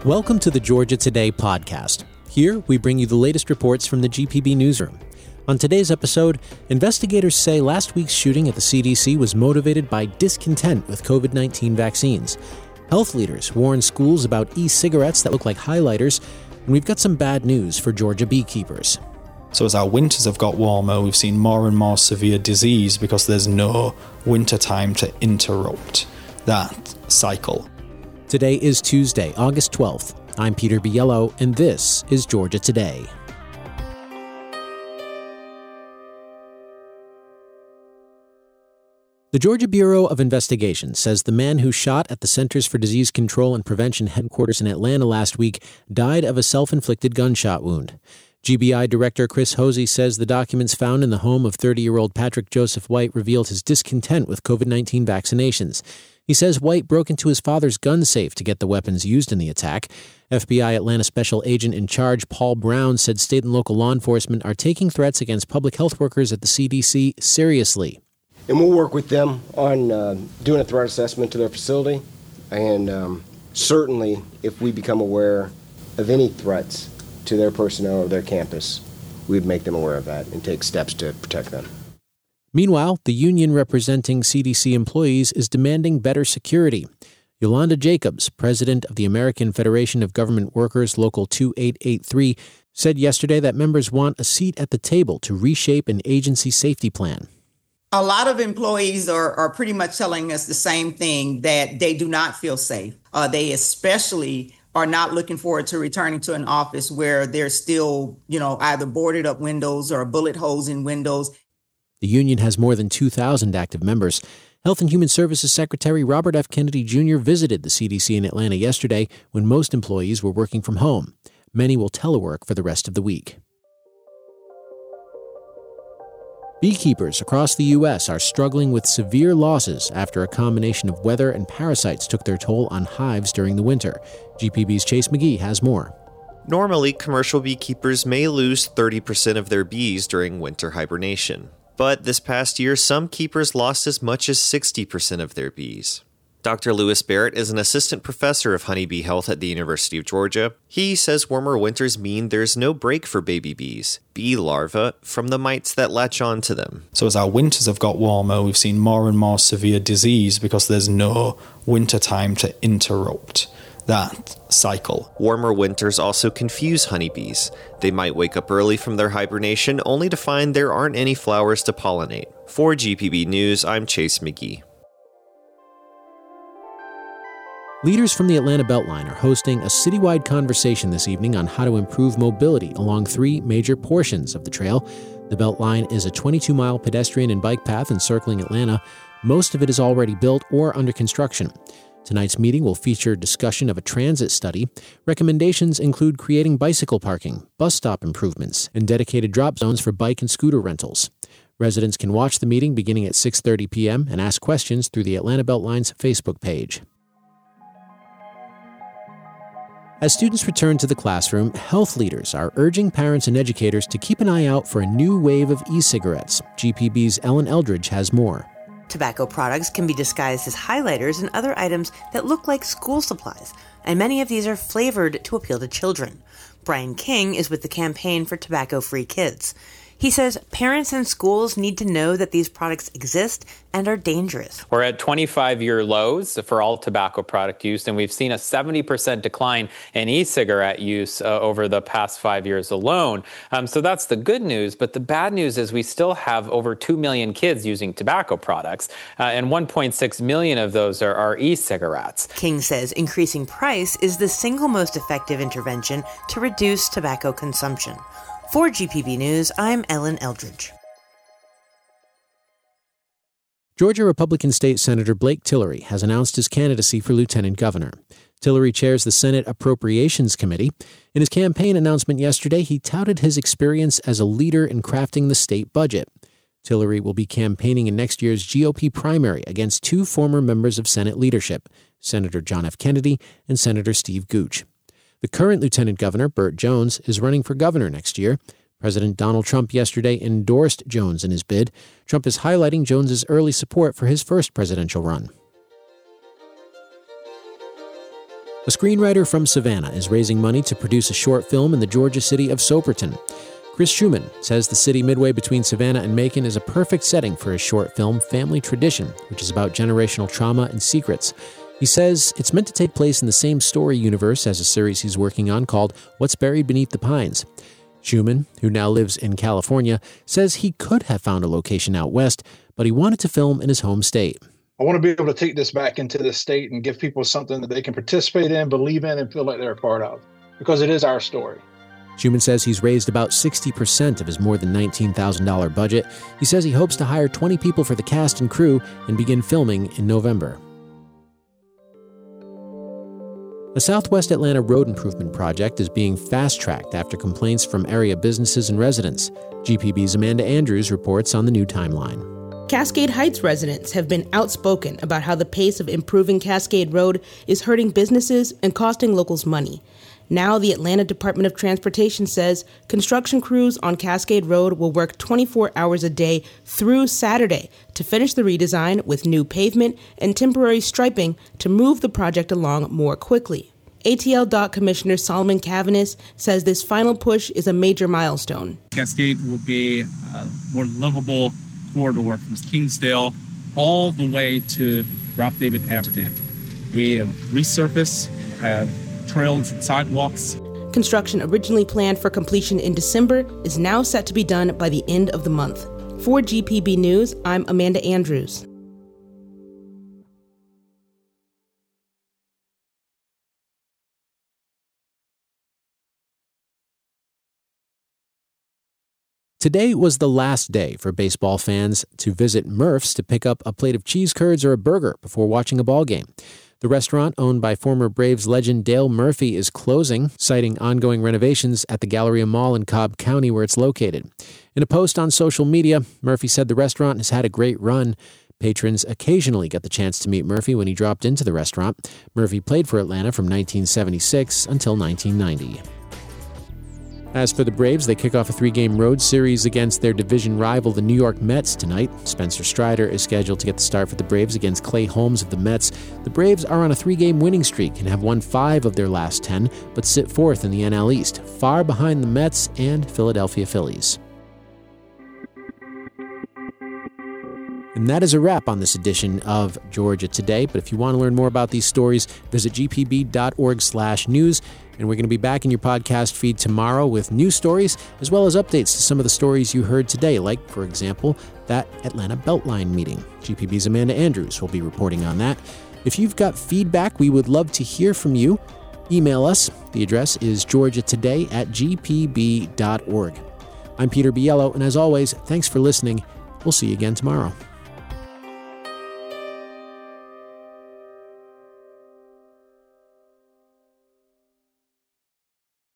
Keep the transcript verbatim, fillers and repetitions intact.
Welcome to the Georgia Today podcast. Here, we bring you the latest reports from the G P B newsroom. On today's episode, investigators say last week's shooting at the C D C was motivated by discontent with covid nineteen vaccines. Health leaders warn schools about e-cigarettes that look like highlighters, and we've got some bad news for Georgia beekeepers. So as our winters have got warmer, we've seen more and more severe disease because there's no winter time to interrupt that cycle. Today is Tuesday, August twelfth. I'm Peter Biello, and this is Georgia Today. The Georgia Bureau of Investigation says the man who shot at the Centers for Disease Control and Prevention headquarters in Atlanta last week died of a self-inflicted gunshot wound. G B I Director Chris Hosey says the documents found in the home of thirty-year-old Patrick Joseph White revealed his discontent with covid nineteen vaccinations. He says White broke into his father's gun safe to get the weapons used in the attack. F B I Atlanta Special Agent in Charge Paul Brown said state and local law enforcement are taking threats against public health workers at the C D C seriously. And we'll work with them on uh, doing a threat assessment to their facility. And um, certainly, if we become aware of any threats to their personnel or their campus, we'd make them aware of that and take steps to protect them. Meanwhile, the union representing C D C employees is demanding better security. Yolanda Jacobs, president of the American Federation of Government Workers, Local two eight eight three, said yesterday that members want a seat at the table to reshape an agency safety plan. A lot of employees are, are pretty much telling us the same thing, that they do not feel safe. Uh, they especially are not looking forward to returning to an office where there's still, you know, either boarded up windows or bullet holes in windows. The union has more than two thousand active members. Health and Human Services Secretary Robert F. Kennedy Junior visited the C D C in Atlanta yesterday when most employees were working from home. Many will telework for the rest of the week. Beekeepers across the U S are struggling with severe losses after a combination of weather and parasites took their toll on hives during the winter. G P B's Chase McGee has more. Normally, commercial beekeepers may lose thirty percent of their bees during winter hibernation. But this past year, some keepers lost as much as sixty percent of their bees. Doctor Lewis Barrett is an assistant professor of honeybee health at the University of Georgia. He says warmer winters mean there's no break for baby bees, bee larvae, from the mites that latch on to them. So as our winters have got warmer, we've seen more and more severe disease because there's no winter time to interrupt that cycle. Warmer winters also confuse honeybees. They might wake up early from their hibernation only to find there aren't any flowers to pollinate. For G P B News, I'm Chase McGee. Leaders from the Atlanta Beltline are hosting a citywide conversation this evening on how to improve mobility along three major portions of the trail. The Beltline is a twenty-two mile pedestrian and bike path encircling Atlanta. Most of it is already built or under construction. Tonight's meeting will feature discussion of a transit study. Recommendations include creating bicycle parking, bus stop improvements, and dedicated drop zones for bike and scooter rentals. Residents can watch the meeting beginning at six thirty p.m. and ask questions through the Atlanta Beltline's Facebook page. As students return to the classroom, health leaders are urging parents and educators to keep an eye out for a new wave of e-cigarettes. G P B's Ellen Eldridge has more. Tobacco products can be disguised as highlighters and other items that look like school supplies, and many of these are flavored to appeal to children. Brian King is with the Campaign for Tobacco-Free Kids. He says parents and schools need to know that these products exist and are dangerous. We're at twenty-five year lows for all tobacco product use, and we've seen a seventy percent decline in e-cigarette use uh, over the past five years alone. Um, so that's the good news, but the bad news is we still have over two million kids using tobacco products, uh, and one point six million of those are, are e-cigarettes. King says increasing price is the single most effective intervention to reduce tobacco consumption. For G P B News, I'm Ellen Eldridge. Georgia Republican State Senator Blake Tillery has announced his candidacy for lieutenant governor. Tillery chairs the Senate Appropriations Committee. In his campaign announcement yesterday, he touted his experience as a leader in crafting the state budget. Tillery will be campaigning in next year's G O P primary against two former members of Senate leadership, Senator John F. Kennedy and Senator Steve Gooch. The current lieutenant governor, Burt Jones, is running for governor next year. President Donald Trump yesterday endorsed Jones in his bid. Trump is highlighting Jones's early support for his first presidential run. A screenwriter from Savannah is raising money to produce a short film in the Georgia city of Soperton. Chris Schumann says the city midway between Savannah and Macon is a perfect setting for his short film, Family Tradition, which is about generational trauma and secrets. He says it's meant to take place in the same story universe as a series he's working on called What's Buried Beneath the Pines. Schumann, who now lives in California, says he could have found a location out west, but he wanted to film in his home state. I want to be able to take this back into the state and give people something that they can participate in, believe in, and feel like they're a part of, because it is our story. Schumann says he's raised about sixty percent of his more than nineteen thousand dollars budget. He says he hopes to hire twenty people for the cast and crew and begin filming in November. A Southwest Atlanta road improvement project is being fast-tracked after complaints from area businesses and residents. G P B's Amanda Andrews reports on the new timeline. Cascade Heights residents have been outspoken about how the pace of improving Cascade Road is hurting businesses and costing locals money. Now, the Atlanta Department of Transportation says construction crews on Cascade Road will work twenty-four hours a day through Saturday to finish the redesign with new pavement and temporary striping to move the project along more quickly. A T L D O T Commissioner Solomon Cavanis says this final push is a major milestone. Cascade will be a more livable corridor from Kingsdale all the way to Ralph David Avenue. We have resurfaced, have trails and sidewalks. Construction originally planned for completion in December is now set to be done by the end of the month. For G P B News, I'm Amanda Andrews. Today was the last day for baseball fans to visit Murph's to pick up a plate of cheese curds or a burger before watching a ball game. The restaurant, owned by former Braves legend Dale Murphy, is closing, citing ongoing renovations at the Galleria Mall in Cobb County where it's located. In a post on social media, Murphy said the restaurant has had a great run. Patrons occasionally get the chance to meet Murphy when he dropped into the restaurant. Murphy played for Atlanta from nineteen seventy-six until nineteen ninety. As for the Braves, they kick off a three-game road series against their division rival, the New York Mets, tonight. Spencer Strider is scheduled to get the start for the Braves against Clay Holmes of the Mets. The Braves are on a three-game winning streak and have won five of their last ten, but sit fourth in the N L East, far behind the Mets and Philadelphia Phillies. And that is a wrap on this edition of Georgia Today. But if you want to learn more about these stories, visit g p b dot org slash news. And we're going to be back in your podcast feed tomorrow with new stories, as well as updates to some of the stories you heard today, like, for example, that Atlanta Beltline meeting. G P B's Amanda Andrews will be reporting on that. If you've got feedback, we would love to hear from you. Email us. The address is georgia today at g p b dot org. I'm Peter Biello, and as always, thanks for listening. We'll see you again tomorrow.